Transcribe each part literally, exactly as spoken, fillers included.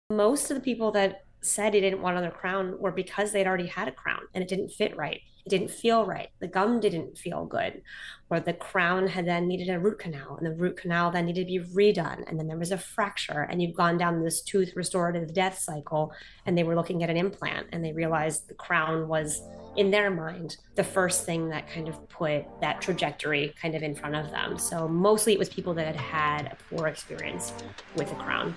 Most of the people that said they didn't want another crown were because they'd already had a crown and it didn't fit right. It didn't feel right. The gum didn't feel good, or the crown had then needed a root canal, and the root canal then needed to be redone. And then there was a fracture, and you've gone down this tooth restorative death cycle. And they were looking at an implant, and they realized the crown was, in their mind, the first thing that kind of put that trajectory kind of in front of them. So mostly it was people that had had a poor experience with a crown.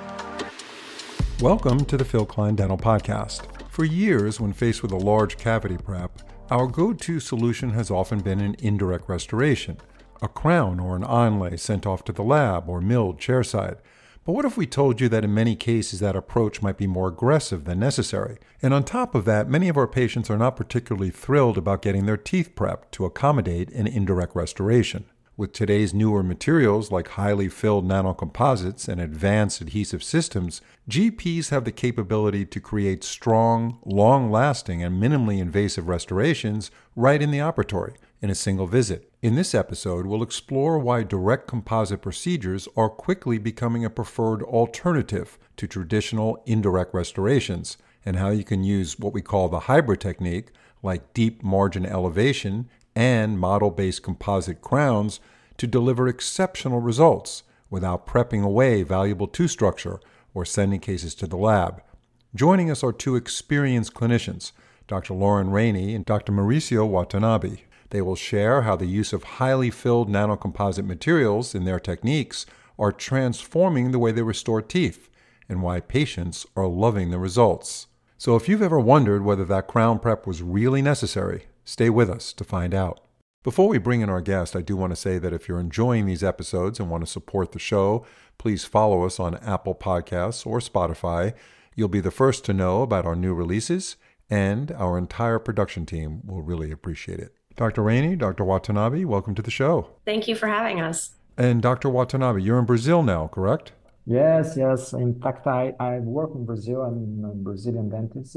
Welcome to the Phil Klein Dental Podcast. For years, when faced with a large cavity prep, our go-to solution has often been an indirect restoration, a crown or an onlay sent off to the lab or milled chairside. But what if we told you that in many cases that approach might be more aggressive than necessary? And on top of that, many of our patients are not particularly thrilled about getting their teeth prepped to accommodate an indirect restoration. With today's newer materials like highly filled nanocomposites and advanced adhesive systems, G Ps have the capability to create strong, long-lasting, and minimally invasive restorations right in the operatory in a single visit. In this episode, we'll explore why direct composite procedures are quickly becoming a preferred alternative to traditional indirect restorations, and how you can use what we call the hybrid technique, like deep margin elevation and model-based composite crowns, to deliver exceptional results without prepping away valuable tooth structure or sending cases to the lab. Joining us are two experienced clinicians, Doctor Lauren Rainey and Doctor Mauricio Watanabe. They will share how the use of highly filled nanocomposite materials in their techniques are transforming the way they restore teeth and why patients are loving the results. So if you've ever wondered whether that crown prep was really necessary, stay with us to find out. Before we bring in our guest, I do want to say that if you're enjoying these episodes and want to support the show, please follow us on Apple Podcasts or Spotify. You'll be the first to know about our new releases, and our entire production team will really appreciate it. Doctor Rainey, Doctor Watanabe, welcome to the show. Thank you for having us. And Doctor Watanabe, you're in Brazil now, correct? Yes, yes. In fact, I, I work in Brazil. I'm a Brazilian dentist,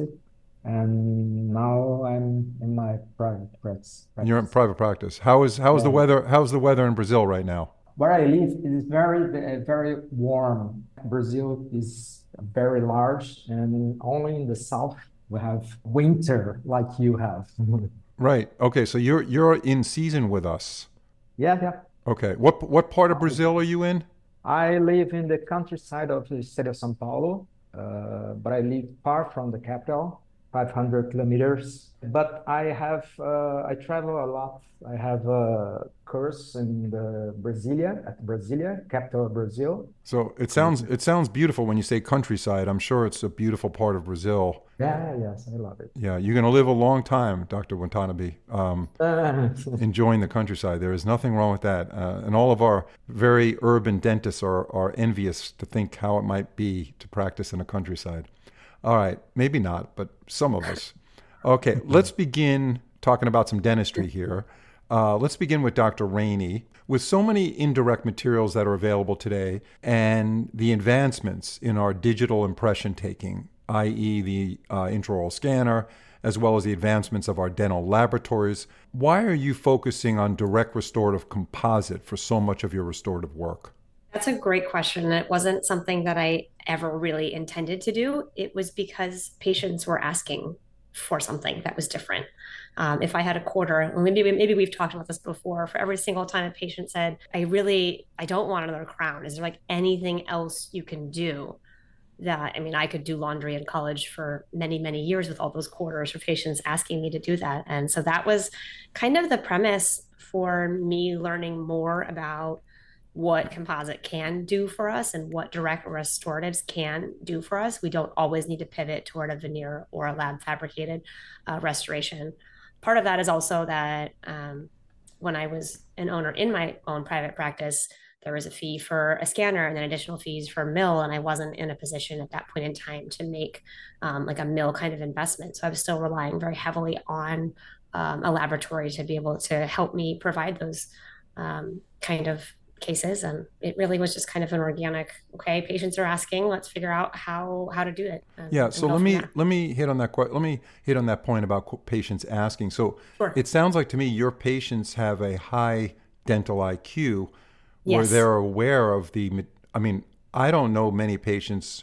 and now I'm in my private practice. You're in private practice. How is how is the Yeah. weather? How's the weather in Brazil right now? Where I live, it is very, ve- very warm. Brazil is very large, and only in the south we have winter like you have. Right. Okay. So you're you're in season with us. Yeah, yeah. Okay. What what part of Brazil are you in? I live in the countryside of the state of São Paulo, uh, but I live far from the capital, five hundred kilometers. But I have, uh, I travel a lot. I have a course in the Brasilia, at Brasilia, capital of Brazil. So it sounds it sounds beautiful when you say countryside. I'm sure it's a beautiful part of Brazil. Yeah, yes, I love it. Yeah, you're going to live a long time, Doctor Watanabe, um, enjoying the countryside. There is nothing wrong with that. Uh, and all of our very urban dentists are, are envious to think how it might be to practice in a countryside. All right, maybe not, but some of us. Okay, let's begin talking about some dentistry here. Uh, let's begin with Doctor Rainey. With so many indirect materials that are available today and the advancements in our digital impression taking, that is the uh, intraoral scanner, as well as the advancements of our dental laboratories, why are you focusing on direct restorative composite for so much of your restorative work? That's a great question. It wasn't something that I ever really intended to do. It was because patients were asking for something that was different. Um, if I had a quarter, maybe maybe we've talked about this before. For every single time a patient said, "I really, I don't want another crown. Is there like anything else you can do?" That I mean, I could do laundry in college for many, many years with all those quarters for patients asking me to do that. And so that was kind of the premise for me learning more about what composite can do for us and what direct restoratives can do for us. We don't always need to pivot toward a veneer or a lab fabricated uh, restoration. Part of that is also that um, when I was an owner in my own private practice, there was a fee for a scanner and then additional fees for mill. And I wasn't in a position at that point in time to make um, like a mill kind of investment. So I was still relying very heavily on um, a laboratory to be able to help me provide those um, kind of cases. And it really was just kind of an organic, okay, patients are asking, let's figure out how how to do it. And, Yeah, and so go let from me there. let me hit on that que- let me hit on that point about qu- patients asking. So Sure. it sounds like to me your patients have a high dental I Q where Yes. they're aware of the ma- I mean, I don't know many patients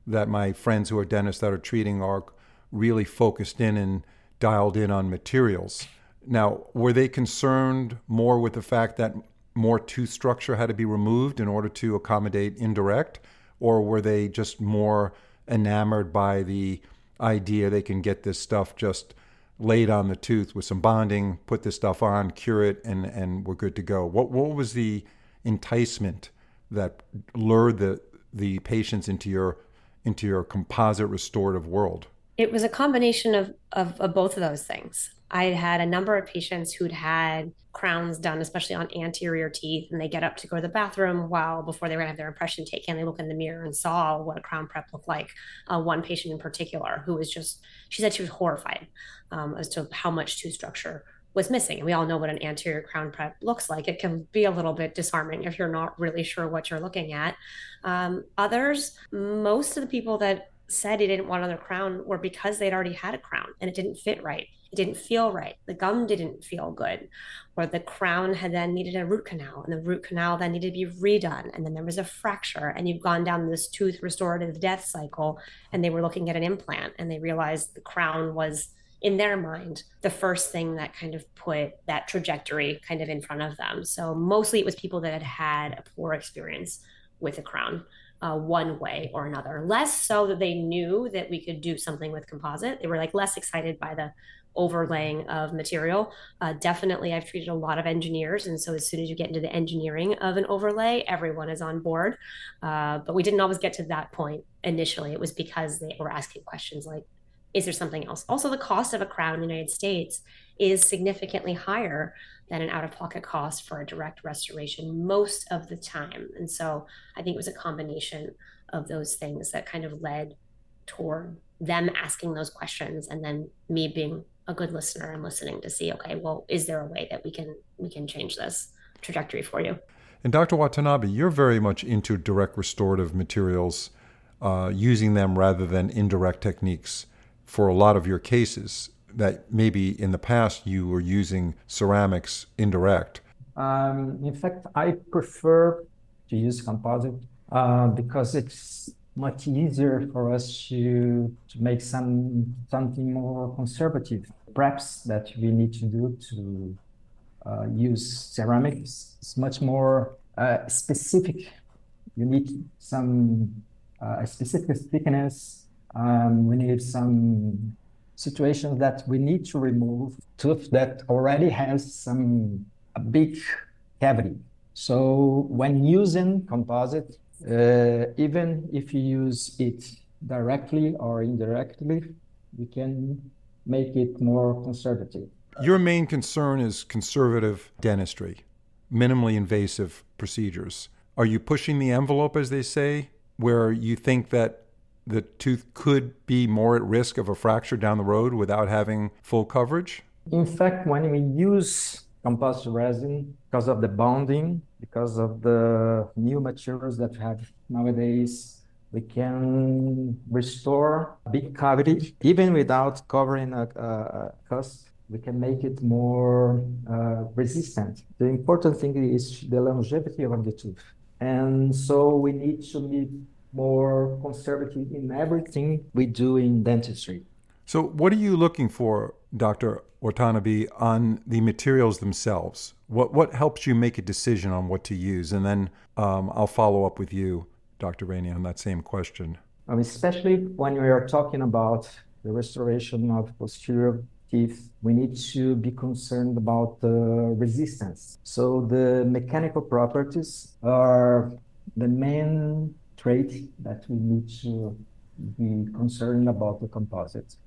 that my friends who are dentists that are treating are really focused in and dialed in on materials. Now, were they concerned more with the fact that more tooth structure had to be removed in order to accommodate indirect, or were they just more enamored by the idea they can get this stuff just laid on the tooth with some bonding, put this stuff on, cure it, and, and we're good to go? What what was the enticement that lured the the patients into your into your composite restorative world? It was a combination of, of, of both of those things. I had a number of patients who'd had crowns done, especially on anterior teeth, and they get up to go to the bathroom while before they were going to have their impression taken, they look in the mirror and saw what a crown prep looked like. Uh, one patient in particular who was just, she said she was horrified um, as to how much tooth structure was missing. And we all know what an anterior crown prep looks like. It can be a little bit disarming if you're not really sure what you're looking at. Um, others, most of the people that said he didn't want another crown were because they'd already had a crown and it didn't fit right. It didn't feel right. The gum didn't feel good, or the crown had then needed a root canal, and the root canal then needed to be redone. And then there was a fracture, and you've gone down this tooth restorative death cycle, and they were looking at an implant, and they realized the crown was, in their mind, the first thing that kind of put that trajectory kind of in front of them. So mostly it was people that had had a poor experience with a crown. Uh, one way or another, less so that they knew that we could do something with composite. They were like less excited by the overlaying of material. Uh, definitely, I've treated a lot of engineers, and so as soon as you get into the engineering of an overlay, everyone is on board. Uh, but we didn't always get to that point initially. It was because they were asking questions like, is there something else? Also, the cost of a crown in the United States is significantly higher than an out-of-pocket cost for a direct restoration most of the time. And so I think it was a combination of those things that kind of led toward them asking those questions, and then me being a good listener and listening to see, okay, well, is there a way that we can we can change this trajectory for you? And Doctor Watanabe, you're very much into direct restorative materials, uh, using them rather than indirect techniques for a lot of your cases that maybe in the past you were using ceramics indirect. Um, in fact, I prefer to use composite uh, because it's much easier for us to, to make some something more conservative. Perhaps that we need to do to uh, use ceramics is much more uh, specific. You need some uh, specific thickness. Um, we need some situations that we need to remove tooth that already has some a big cavity. So when using composite, uh, even if you use it directly or indirectly, you can make it more conservative. Your main concern is conservative dentistry, minimally invasive procedures. Are you pushing the envelope, as they say, where you think that the tooth could be more at risk of a fracture down the road without having full coverage? In fact, when we use composite resin, because of the bonding, because of the new materials that we have nowadays, we can restore big cavity even without covering a, a cusp. We can make it more uh, resistant. The important thing is the longevity of the tooth. And so we need to be more conservative in everything we do in dentistry. So what are you looking for, Doctor Watanabe, on the materials themselves? What what helps you make a decision on what to use? And then um, I'll follow up with you, Doctor Rainey, on that same question. Um, especially when we are talking about the restoration of posterior teeth, we need to be concerned about the resistance. So the mechanical properties are the main trait that we need to be concerned about the composite.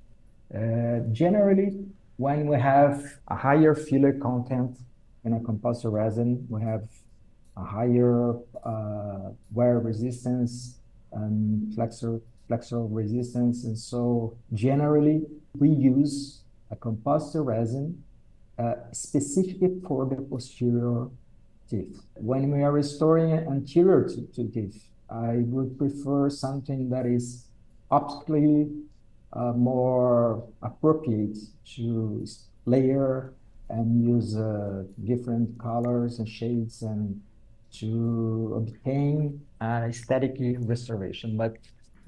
Uh, generally, when we have a higher filler content in a composite resin, we have a higher uh, wear resistance and flexor, flexural resistance. And so generally, we use a composite resin uh, specifically for the posterior teeth. When we are restoring anterior to, to teeth, I would prefer something that is optically uh, more appropriate to layer and use uh, different colors and shades and to obtain uh, aesthetic restoration. But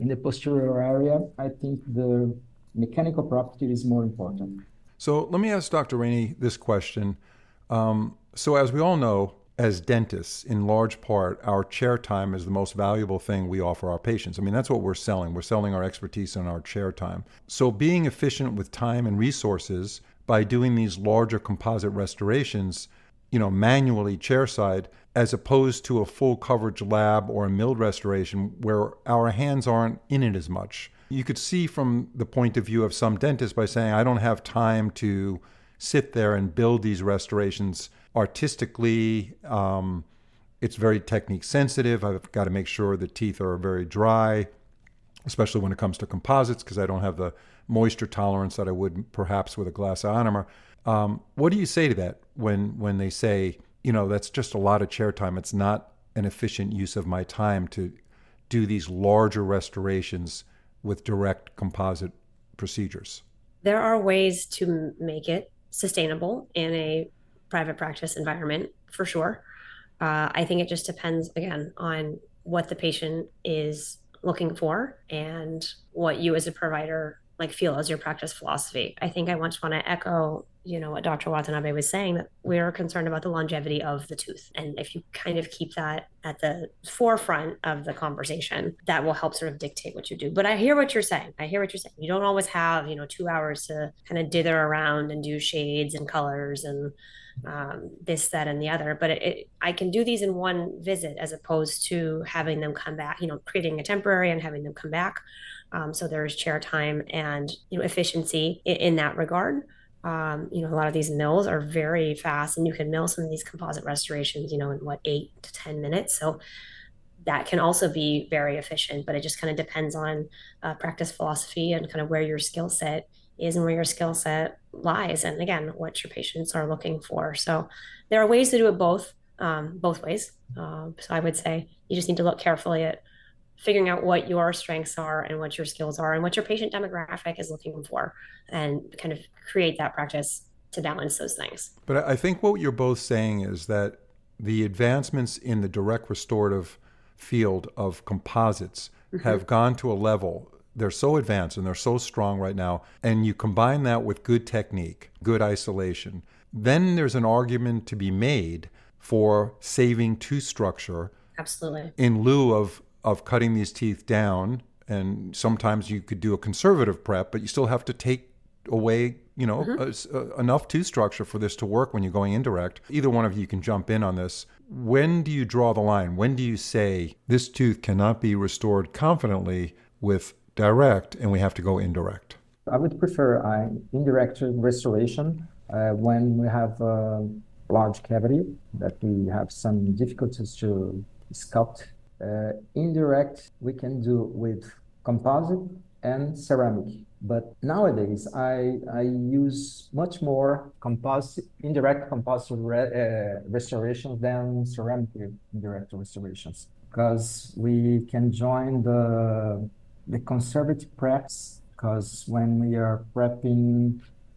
in the posterior area, I think the mechanical property is more important. So let me ask Doctor Rainey this question. Um, so as we all know, as dentists, in large part, our chair time is the most valuable thing we offer our patients. I mean, that's what we're selling. We're selling our expertise and our chair time. So being efficient with time and resources by doing these larger composite restorations, you know, manually chairside, as opposed to a full coverage lab or a milled restoration where our hands aren't in it as much. You could see from the point of view of some dentists by saying, I don't have time to sit there and build these restorations artistically. Um, it's very technique sensitive. I've got to make sure the teeth are very dry, especially when it comes to composites, because I don't have the moisture tolerance that I would perhaps with a glass ionomer. Um, what do you say to that when when they say, you know, that's just a lot of chair time. It's not an efficient use of my time to do these larger restorations with direct composite procedures? There are ways to make it sustainable in a private practice environment, for sure. Uh, I think it just depends, again, on what the patient is looking for and what you as a provider like feel as your practice philosophy. I think I just want to echo, you know, what Doctor Watanabe was saying, that we're concerned about the longevity of the tooth. And if you kind of keep that at the forefront of the conversation, that will help sort of dictate what you do. But I hear what you're saying. I hear what you're saying. You don't always have, you know, two hours to kind of dither around and do shades and colors and um, this, that, and the other. But it, it, I can do these in one visit as opposed to having them come back, you know, creating a temporary and having them come back. Um, so there's chair time and, you know, efficiency in, in that regard. Um, you know, a lot of these mills are very fast, and you can mill some of these composite restorations, you know, in what, eight to ten minutes. So that can also be very efficient, but it just kind of depends on uh, practice philosophy and kind of where your skill set is and where your skill set lies. And again, what your patients are looking for. So there are ways to do it both, um, both ways. Um, so I would say you just need to look carefully at figuring out what your strengths are and what your skills are and what your patient demographic is looking for, and kind of create that practice to balance those things. But I think what you're both saying is that the advancements in the direct restorative field of composites mm-hmm. have gone to a level, they're so advanced and they're so strong right now, and you combine that with good technique, good isolation, then there's an argument to be made for saving tooth structure. Absolutely. In lieu of of cutting these teeth down. And sometimes you could do a conservative prep, but you still have to take away, you know, mm-hmm. a, a, enough tooth structure for this to work when you're going indirect. Either one of you can jump in on this. When do you draw the line? When do you say this tooth cannot be restored confidently with direct and we have to go indirect? I would prefer an indirect restoration uh, when we have a large cavity that we have some difficulties to sculpt. Uh, indirect, we can do with composite and ceramic. But nowadays, I, I use much more composite, indirect composite re, uh, restorations than ceramic indirect restorations, because we can join the, the conservative preps, because when we are prepping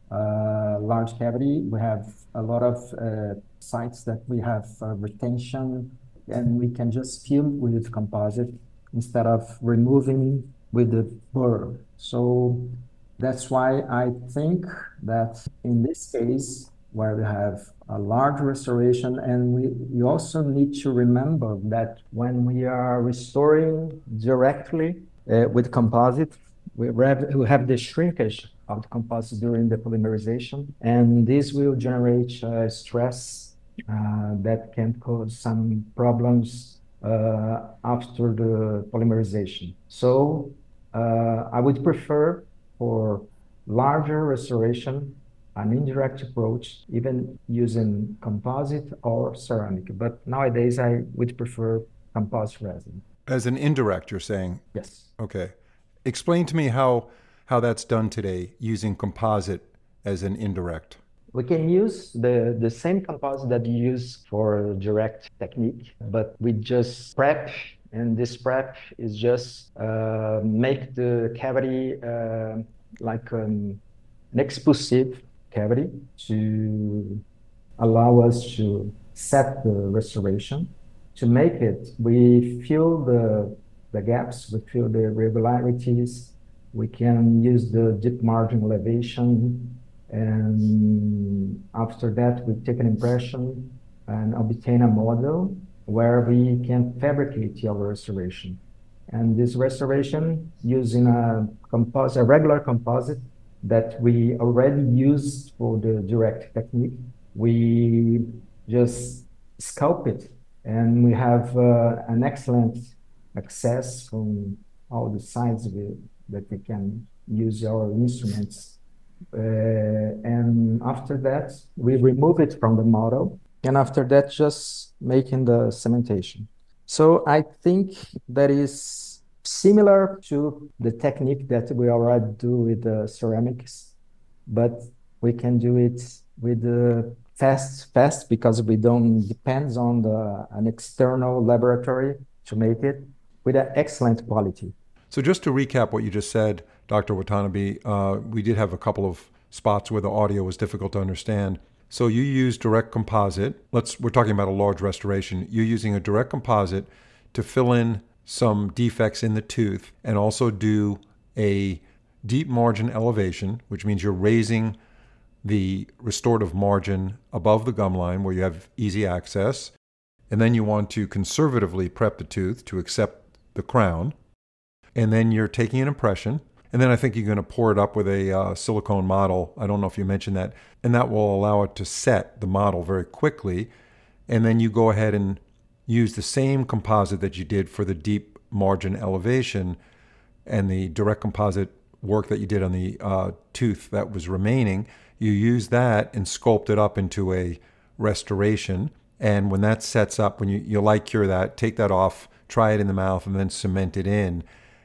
uh, large cavity, we have a lot of uh, sites that we have uh, retention, and we can just fill with composite instead of removing with the burr. So that's why I think that in this case, where we have a large restoration, and we, we also need to remember that when we are restoring directly uh, with composite, we have, we have the shrinkage of the composite during the polymerization, and this will generate uh, stress Uh, that can cause some problems uh, after the polymerization. So uh, I would prefer for larger restoration an indirect approach, even using composite or ceramic. But nowadays I would prefer composite resin. As an indirect, you're saying? Yes. Okay. Explain to me how how that's done today using composite as an indirect. We can use the, the same composite that you use for direct technique, but we just prep, and this prep is just uh, make the cavity uh, like um, an expulsive cavity to allow us to set the restoration. To make it, we fill the, the gaps, we fill the irregularities. We can use the deep margin elevation. And after that, we take an impression and obtain a model where we can fabricate our restoration. And this restoration using a composite, a regular composite that we already used for the direct technique, we just sculpt it, and we have uh, an excellent access from all the sides of it that we can use our instruments. Uh, and after that, we remove it from the model. And after that, just making the cementation. So I think that is similar to the technique that we already do with the ceramics, but we can do it with the fast, fast because we don't depend on the, an external laboratory to make it with an excellent quality. So just to recap what you just said, Doctor Watanabe, uh, we did have a couple of spots where the audio was difficult to understand. So you use direct composite. Let's, we're talking about a large restoration. You're using a direct composite to fill in some defects in the tooth and also do a deep margin elevation, which means you're raising the restorative margin above the gum line where you have easy access. And then you want to conservatively prep the tooth to accept the crown. And then you're taking an impression. And then I think you're going to pour it up with a uh, silicone model. I don't know if you mentioned that. And that will allow it to set the model very quickly. And then you go ahead and use the same composite that you did for the deep margin elevation and the direct composite work that you did on the uh, tooth that was remaining. You use that and sculpt it up into a restoration. And when that sets up, when you, you light cure that, take that off, try it in the mouth, and then cement it in.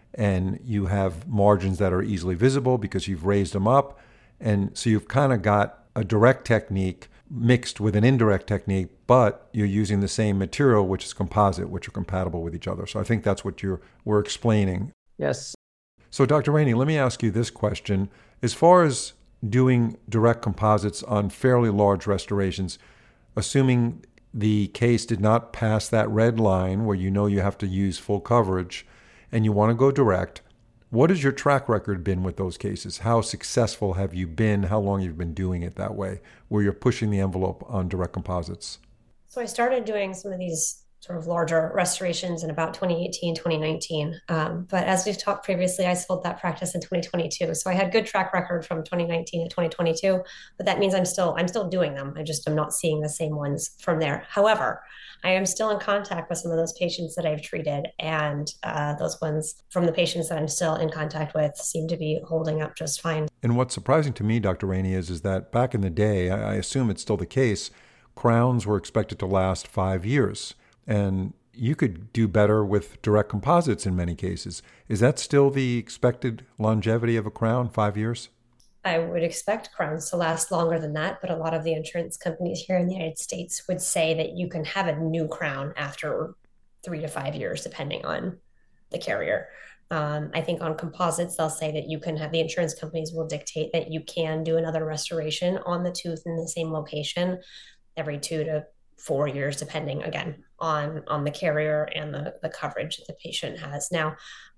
And you have margins that are easily visible because you've raised them up. And so you've kind of got a direct technique mixed with an indirect technique, but you're using the same material, which is composite, which are compatible with each other. So I think that's what you're we're explaining. Yes. So Doctor Rainey, let me ask you this question. As far as doing direct composites on fairly large restorations, assuming the case did not pass that red line where you know you have to use full coverage and you want to go direct, what has your track record been with those cases? How successful have you been? How long you've been doing it that way, where you're pushing the envelope on direct composites? So I started doing some of these sort of larger restorations in about twenty eighteen, twenty nineteen. Um, but as we've talked previously, I sold that practice in twenty twenty-two. So I had good track record from twenty nineteen to twenty twenty-two, but that means I'm still, I'm still doing them. I just am not seeing the same ones from there. However, I am still in contact with some of those patients that I've treated, and uh, those ones from the patients that I'm still in contact with seem to be holding up just fine. And what's surprising to me, Doctor Rainey, is, is that back in the day, I, I assume it's still the case, crowns were expected to last five years. And you could do better with direct composites in many cases. Is that still the expected longevity of a crown, five years? I would expect crowns to last longer than that, but a lot of the insurance companies here in the United States would say that you can have a new crown after three to five years, depending on the carrier. Um, I think on composites, they'll say that you can have, the insurance companies will dictate that you can do another restoration on the tooth in the same location every two to four years, depending again on, on the carrier and the, the coverage that the patient has. Now,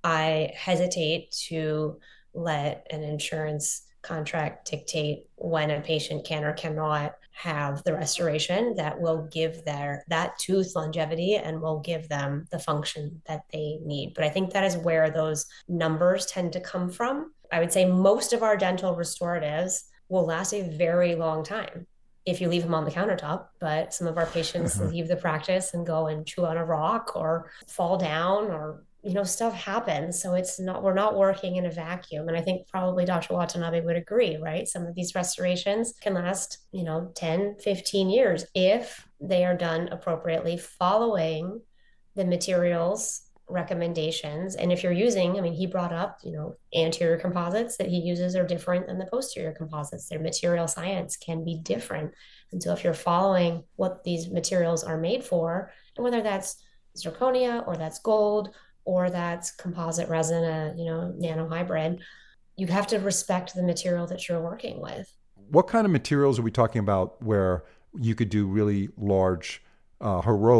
I hesitate to let an insurance contract dictate when a patient can or cannot have the restoration that will give their that tooth longevity and will give them the function that they need. But I think that is where those numbers tend to come from. I would say most of our dental restoratives will last a very long time if you leave them on the countertop, but some of our patients leave the practice and go and chew on a rock or fall down, or you know, stuff happens. So it's not, we're not working in a vacuum. And I think probably Doctor Watanabe would agree, right? Some of these restorations can last, you know, ten, fifteen years if they are done appropriately, following the materials recommendations. And if you're using, I mean, he brought up, you know, anterior composites that he uses are different than the posterior composites. Their material science can be different. And so if you're following what these materials are made for, and whether that's zirconia or that's gold, or that's composite resin, a, you know, nano hybrid, you have to respect the material that you're working with. What kind of materials are we talking about where you could do really large, uh, heroic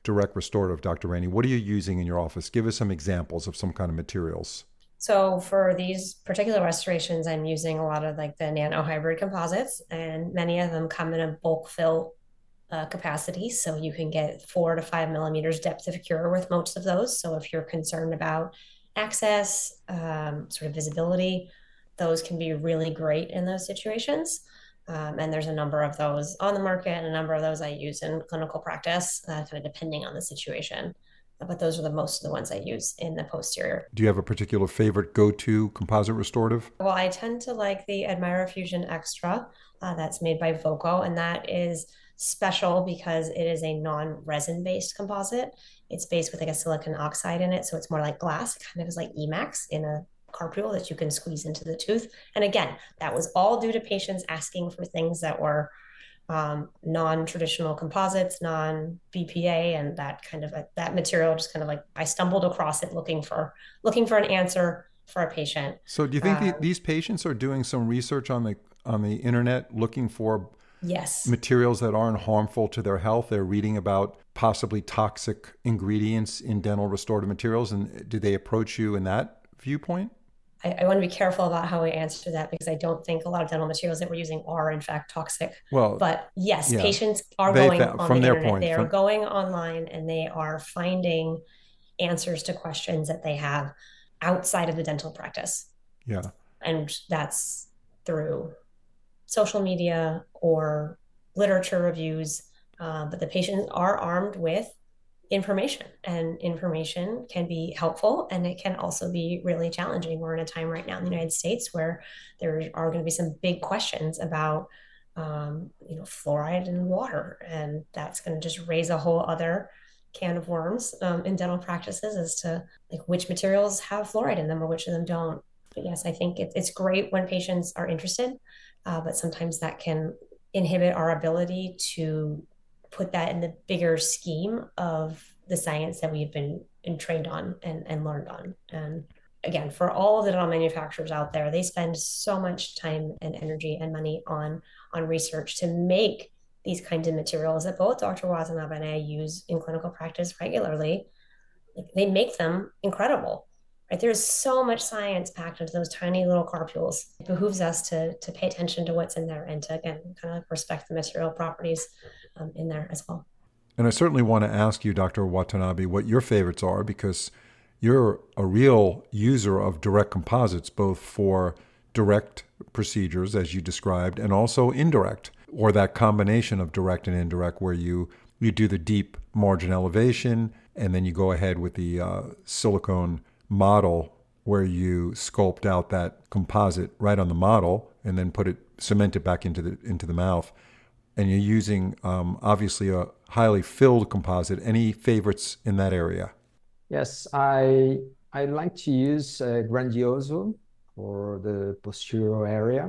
direct restorative, Doctor Rainey? What are you using in your office? Give us some examples of some kind of materials. So for these particular restorations, I'm using a lot of like the nano hybrid composites, and many of them come in a bulk fill uh, capacity. So you can get four to five millimeters depth of cure with most of those. So if you're concerned about access, um, sort of visibility, those can be really great in those situations. Um, and there's a number of those on the market, and a number of those I use in clinical practice, uh, kind of depending on the situation. But those are the most of the ones I use in the posterior. Do you have a particular favorite go-to composite restorative? Well, I tend to like the Admira Fusion Extra uh, that's made by Voco, and that is special because it is a non-resin based composite. It's based with like a silicon oxide in it, so it's more like glass. It kind of is like Emax in a carpule that you can squeeze into the tooth. And again, that was all due to patients asking for things that were um, non-traditional composites, non-B P A, and that kind of a, that material just kind of like I stumbled across it looking for looking for an answer for a patient. So do you think um, the, these patients are doing some research on the on the internet looking for yes materials that aren't harmful to their health? They're reading about possibly toxic ingredients in dental restorative materials, and do they approach you in that viewpoint? I, I want to be careful about how I answer that because I don't think a lot of dental materials that we're using are in fact toxic. Well, but yes, yeah. patients are They going found, on from the their internet. point, They are from... going online and they are finding answers to questions that they have outside of the dental practice. Yeah. And that's through social media or literature reviews. Uh, but the patients are armed with information, and information can be helpful and it can also be really challenging. We're in a time right now in the United States where there are going to be some big questions about um, you know, fluoride in water, and that's going to just raise a whole other can of worms um, in dental practices as to like which materials have fluoride in them or which of them don't. But yes, I think it, it's great when patients are interested, uh, but sometimes that can inhibit our ability to put that in the bigger scheme of the science that we've been, been trained on and, and learned on. And again, for all of the dental manufacturers out there, they spend so much time and energy and money on, on research to make these kinds of materials that both Doctor Watanabe and I use in clinical practice regularly. Like, they make them incredible. Right? There's so much science packed into those tiny little carpules. It behooves us to, to pay attention to what's in there and to, again, kind of respect the material properties um, in there as well. And I certainly want to ask you, Doctor Watanabe, what your favorites are, because you're a real user of direct composites, both for direct procedures, as you described, and also indirect, or that combination of direct and indirect where you, you do the deep margin elevation, and then you go ahead with the uh, silicone model where you sculpt out that composite right on the model and then put it, cement it back into the into the mouth. And you're using um, obviously a highly filled composite. Any favorites in that area? Yes, I I like to use uh, Grandioso for the posterior area,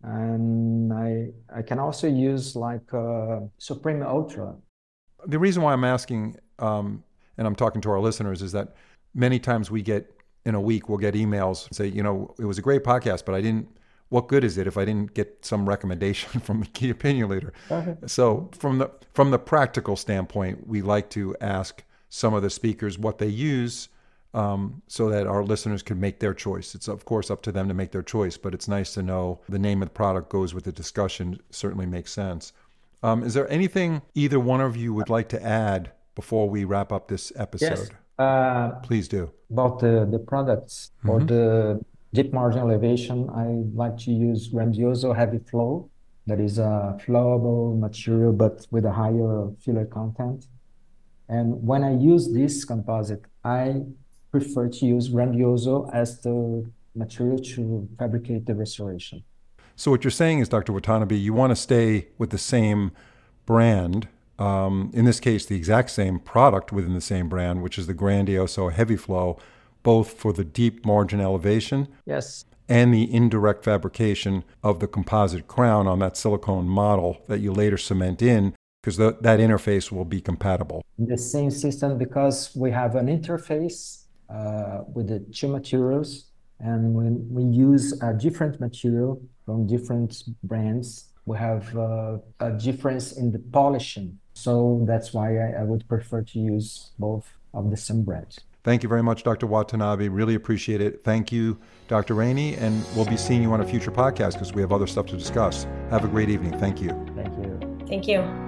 and I I can also use like uh, Supreme Ultra. The reason why I'm asking, um, and I'm talking to our listeners, is that many times we get, in a week, we'll get emails and say, you know, it was a great podcast, but I didn't, what good is it if I didn't get some recommendation from the key opinion leader? Okay. So from the from the practical standpoint, we like to ask some of the speakers what they use um, so that our listeners can make their choice. It's, of course, up to them to make their choice, but it's nice to know the name of the product goes with the discussion. Certainly makes sense. Um, is there anything either one of you would like to add before we wrap up this episode? Yes. Uh, Please do. About the, the products mm-hmm. for the deep margin elevation, I like to use Grandioso Heavy Flow. That is a flowable material, but with a higher filler content. And when I use this composite, I prefer to use Grandioso as the material to fabricate the restoration. So what you're saying is, Doctor Watanabe, you want to stay with the same brand, um, in this case, the exact same product within the same brand, which is the Grandioso Heavy Flow, both for the deep margin elevation yes, and the indirect fabrication of the composite crown on that silicone model that you later cement in, because that interface will be compatible. The same system, because we have an interface uh, with the two materials, and when we use a different material from different brands, we have uh, a difference in the polishing. So that's why I, I would prefer to use both of the same brand. Thank you very much, Doctor Watanabe. Really appreciate it. Thank you, Doctor Rainey, and we'll be seeing you on a future podcast because we have other stuff to discuss. Have a great evening. Thank you. Thank you. Thank you.